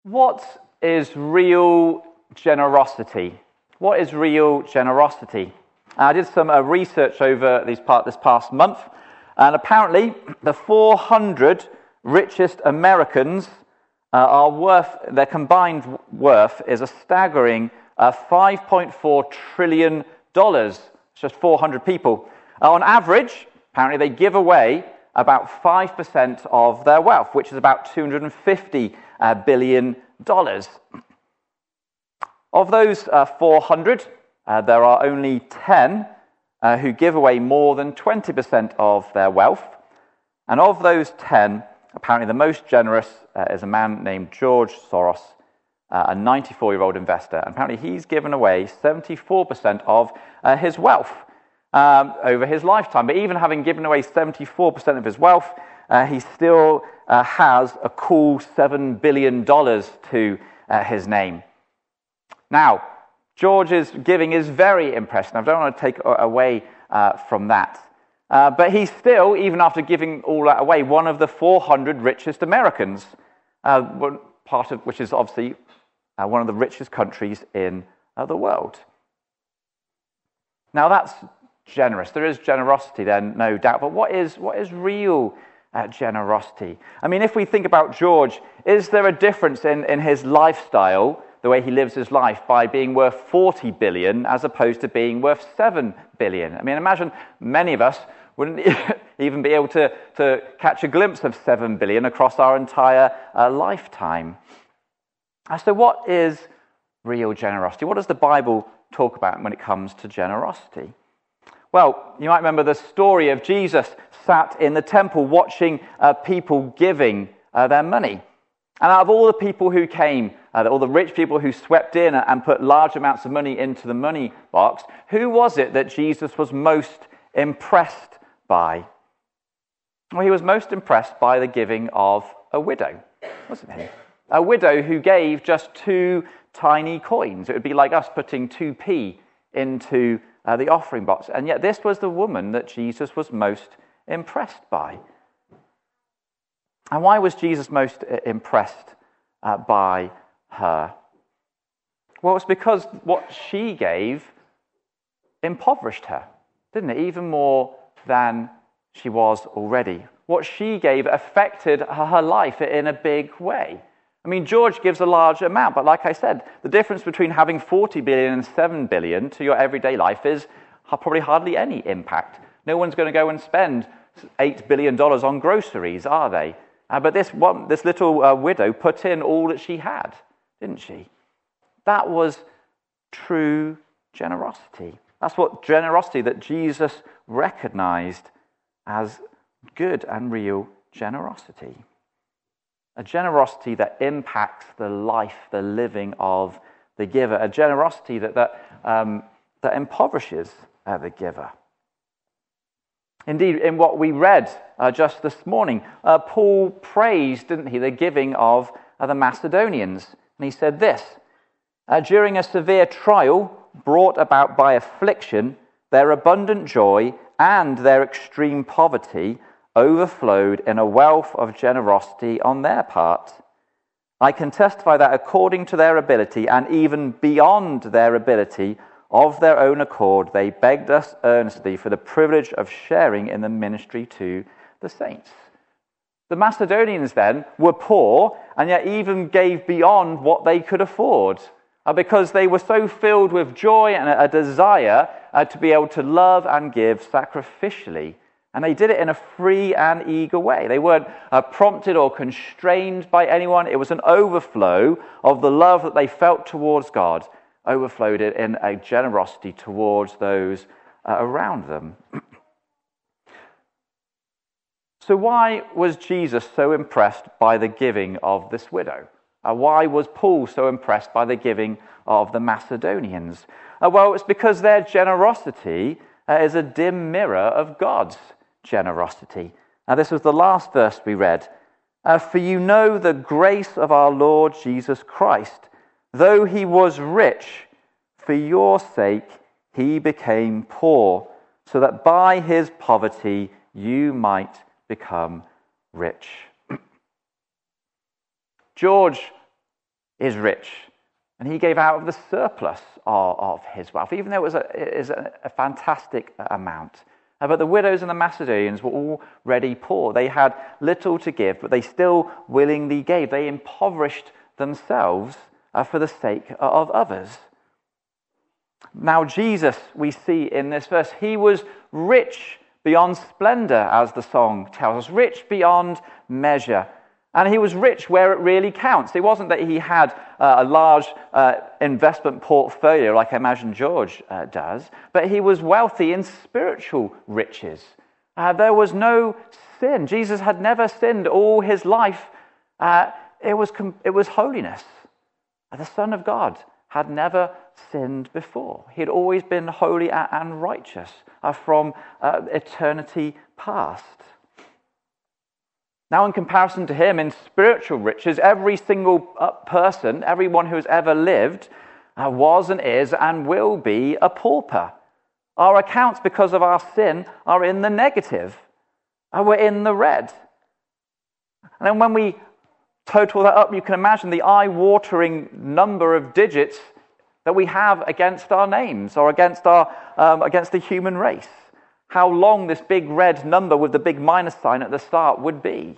What is real generosity? What is real generosity? I did some research over this past month, and apparently the 400 richest Americans their combined worth is a staggering $5.4 trillion. It's just 400 people. On average, apparently they give away about 5% of their wealth, which is about $250 billion. Of those 400, there are only 10 who give away more than 20% of their wealth. And of those 10, apparently the most generous is a man named George Soros, a 94-year-old investor. And apparently he's given away 74% of his wealth over his lifetime. But even having given away 74% of his wealth, he still has a cool $7 billion to his name. Now, George's giving is very impressive. I don't want to take away from that. But he's still, even after giving all that away, one of the 400 richest Americans, which is obviously one of the richest countries in the world. Now, that's generous. There is generosity then, no doubt. But what is real generosity? I mean, if we think about George, is there a difference in his lifestyle, the way he lives his life, by being worth 40 billion as opposed to being worth 7 billion? I mean, imagine many of us wouldn't even be able to catch a glimpse of 7 billion across our entire lifetime. So what is real generosity? What does the Bible talk about when it comes to generosity? Well, you might remember the story of Jesus sat in the temple watching people giving their money. And out of all the people who came, all the rich people who swept in and put large amounts of money into the money box, who was it that Jesus was most impressed by? Well, he was most impressed by the giving of a widow, wasn't he? A widow who gave just 2 tiny coins. It would be like us putting 2p into the offering box. And yet this was the woman that Jesus was most impressed by. And why was Jesus most impressed by her? Well, it's because what she gave impoverished her, didn't it? Even more than she was already. What she gave affected her life in a big way. I mean, George gives a large amount, but like I said, the difference between having 40 billion and 7 billion to your everyday life is probably hardly any impact. No one's going to go and spend $8 billion on groceries, are they? But this little widow put in all that she had, didn't she? That was true generosity. That's what generosity that Jesus recognized as good and real generosity. A generosity that impacts the life, the living of the giver. A generosity that impoverishes the giver. Indeed, in what we read just this morning, Paul praised, didn't he, the giving of the Macedonians. And he said this, during a severe trial brought about by affliction, their abundant joy and their extreme poverty overflowed in a wealth of generosity on their part. I can testify that according to their ability and even beyond their ability, of their own accord, they begged us earnestly for the privilege of sharing in the ministry to the saints. The Macedonians then were poor and yet even gave beyond what they could afford because they were so filled with joy and a desire to be able to love and give sacrificially. And they did it in a free and eager way. They weren't prompted or constrained by anyone. It was an overflow of the love that they felt towards God, overflowed it in a generosity towards those around them. So why was Jesus so impressed by the giving of this widow? Why was Paul so impressed by the giving of the Macedonians? Well, it's because their generosity is a dim mirror of God's generosity. Now, this was the last verse we read. For you know the grace of our Lord Jesus Christ. Though he was rich, for your sake he became poor, so that by his poverty you might become rich. George is rich, and he gave out of the surplus of his wealth, even though it is a fantastic amount. But the widows and the Macedonians were already poor. They had little to give, but they still willingly gave. They impoverished themselves for the sake of others. Now Jesus, we see in this verse, he was rich beyond splendor, as the song tells us, rich beyond measure. And he was rich where it really counts. It wasn't that he had a large investment portfolio like I imagine George does, but he was wealthy in spiritual riches. There was no sin. Jesus had never sinned all his life. It was holiness. The Son of God had never sinned before. He had always been holy and righteous from eternity past. Now, in comparison to him, in spiritual riches, every single person, everyone who has ever lived, was and is and will be a pauper. Our accounts, because of our sin, are in the negative. We're in the red. And then when we total that up, you can imagine the eye-watering number of digits that we have against our names or against the human race. How long this big red number with the big minus sign at the start would be.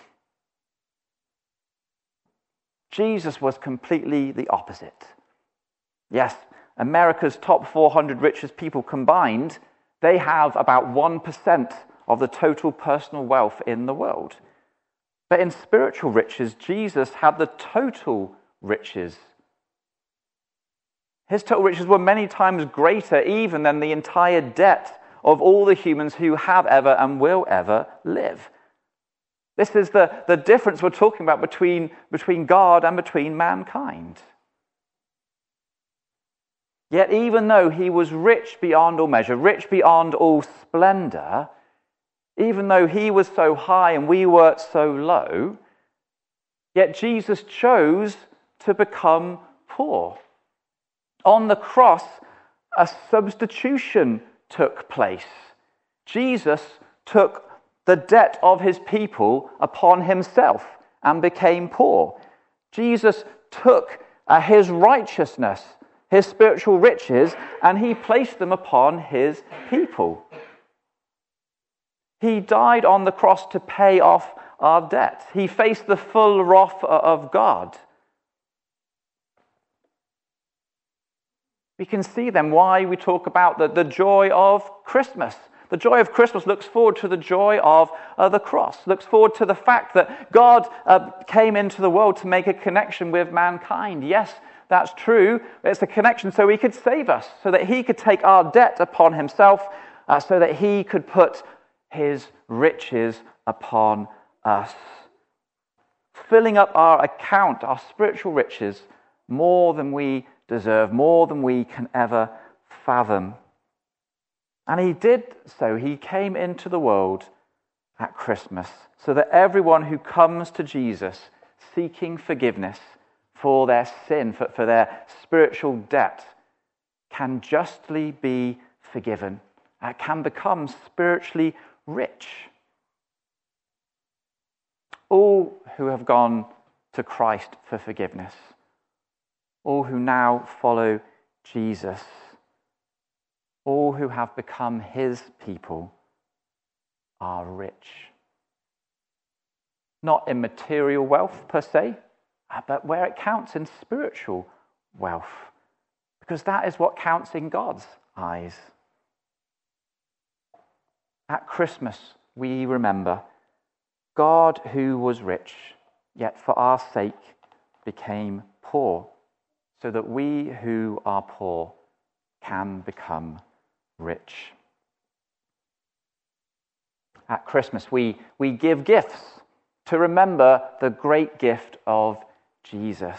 Jesus was completely the opposite. Yes, America's top 400 richest people combined, they have about 1% of the total personal wealth in the world. But in spiritual riches, Jesus had the total riches. His total riches were many times greater even than the entire debt of all the humans who have ever and will ever live. This is the difference we're talking about between God and between mankind. Yet even though he was rich beyond all measure, rich beyond all splendor, even though he was so high and we were so low, yet Jesus chose to become poor. On the cross, a substitution took place. Jesus took the debt of his people upon himself and became poor. Jesus took his righteousness, his spiritual riches, and he placed them upon his people. He died on the cross to pay off our debt. He faced the full wrath of God. We can see then why we talk about the joy of Christmas. The joy of Christmas looks forward to the joy of the cross, looks forward to the fact that God came into the world to make a connection with mankind. Yes, that's true. It's a connection so he could save us, so that he could take our debt upon himself, so that he could put his riches upon us, filling up our account, our spiritual riches, more than we deserve, more than we can ever fathom. And he did so. He came into the world at Christmas so that everyone who comes to Jesus seeking forgiveness for their sin, for their spiritual debt, can justly be forgiven, can become spiritually rich. All who have gone to Christ for forgiveness, all who now follow Jesus, all who have become his people are rich. Not in material wealth per se, but where it counts in spiritual wealth, because that is what counts in God's eyes. At Christmas, we remember God who was rich, yet for our sake became poor, so that we who are poor can become rich. At Christmas, we give gifts to remember the great gift of Jesus.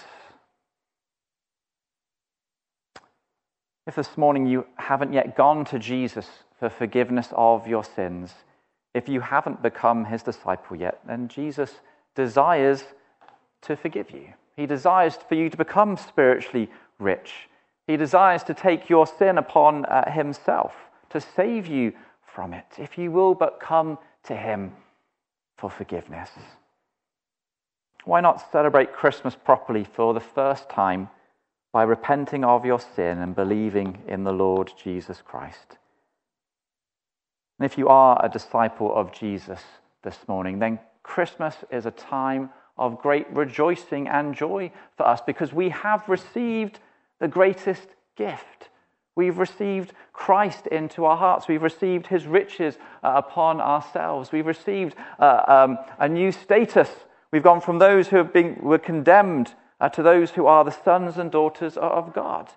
If this morning you haven't yet gone to Jesus for forgiveness of your sins, if you haven't become his disciple yet, then Jesus desires to forgive you. He desires for you to become spiritually rich. He desires to take your sin upon himself, to save you from it, if you will but come to him for forgiveness. Why not celebrate Christmas properly for the first time by repenting of your sin and believing in the Lord Jesus Christ? And if you are a disciple of Jesus this morning, then Christmas is a time of great rejoicing and joy for us because we have received the greatest gift. We've received Christ into our hearts. We've received his riches upon ourselves. We've received a new status. We've gone from those who were condemned to those who are the sons and daughters of God.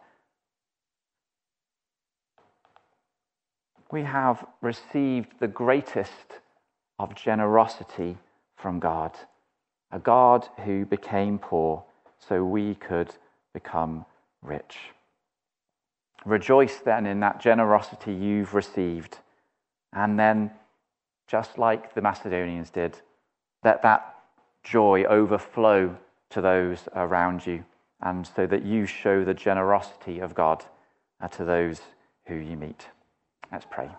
We have received the greatest of generosity from God, a God who became poor so we could become rich. Rejoice then in that generosity you've received, and then, just like the Macedonians did, let that joy overflow to those around you, and so that you show the generosity of God to those who you meet. Let's pray.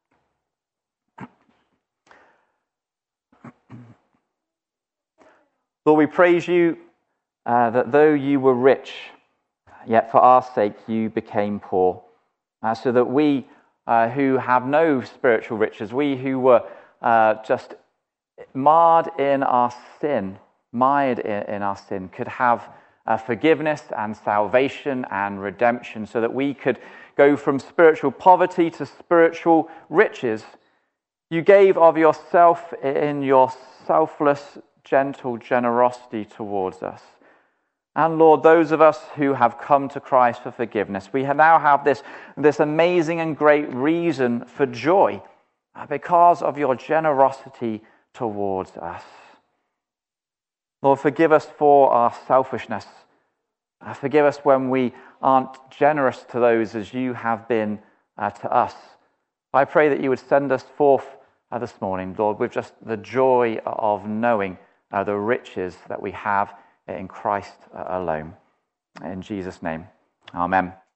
Lord, we praise you that though you were rich, yet for our sake you became poor, so that we who have no spiritual riches, we who were just mired in our sin, could have forgiveness and salvation and redemption, so that we could go from spiritual poverty to spiritual riches. You gave of yourself in your selfless, gentle generosity towards us. And Lord, those of us who have come to Christ for forgiveness, we now have this amazing and great reason for joy because of your generosity towards us. Lord, forgive us for our selfishness. Forgive us when we aren't generous to those as you have been to us. I pray that you would send us forth this morning, Lord, with just the joy of knowing the riches that we have in Christ alone. In Jesus' name, amen.